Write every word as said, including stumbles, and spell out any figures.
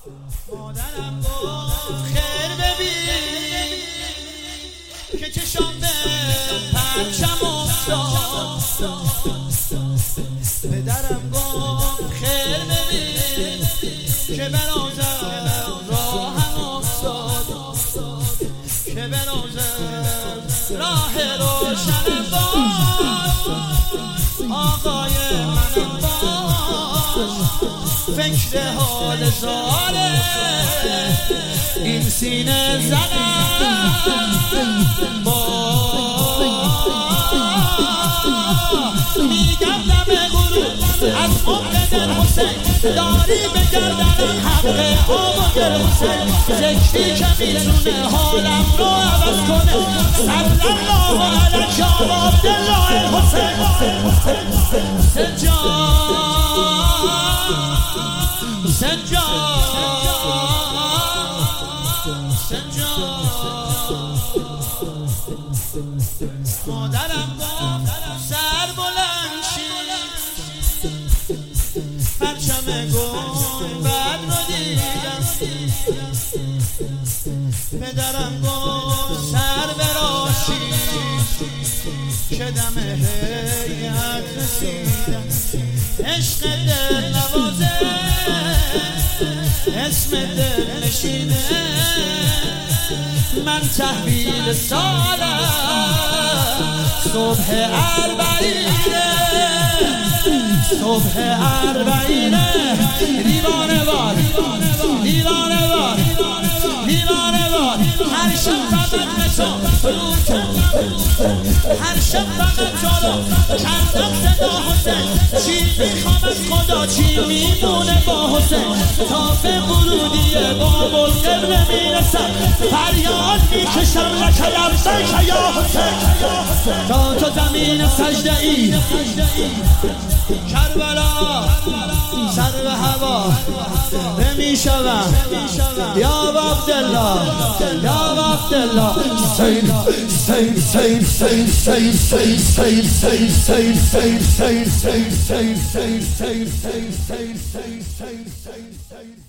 مادرم گفت خیر ببین که چشام به پرچم افتاد. پدرم گفت خیر ببین که برازم راهم افتاد، که برازم راه روشنم باش، آقای منم باش. فکر حال زاره این سینه زنم باش. میگم دم غروب از عمر دل حسین داری به گردنم حق آب و دل حسین. ذکری که میتونه حالم رو عوض کنه، صلی الله علیک یا عبدالله الحسین. حسین جان حسین جان حسین جان. مادرم گفت سر بلند شید، پرچم گل بعد رو دیدم. پدرم گفت سر براشید که دم هیئت رسیدم. عشق دل نوازه اسم دل نشینه، من تحویل سالم صبح اربعینه، صبح اربعینه. دیوانه وار دیوانه وار دیوانه وار، هر شب فقط بسا رو کردم، هر شب فقط جالو کردم صدا حسین. چی میخوام از خدا چی میمونه با حسین، تا به ورودی باب القبله میرسم، فریاد میکشم لک لبیک یا حسین. تا تو زمین سجده ای کربلا سر به هوا نمیشوم یا عبدالله یا عبدالله. حسین حسین حسین حسین حسین حسین حسین حسین حسین حسین حسین حسین حسین حسین حسین حسین حسین حسین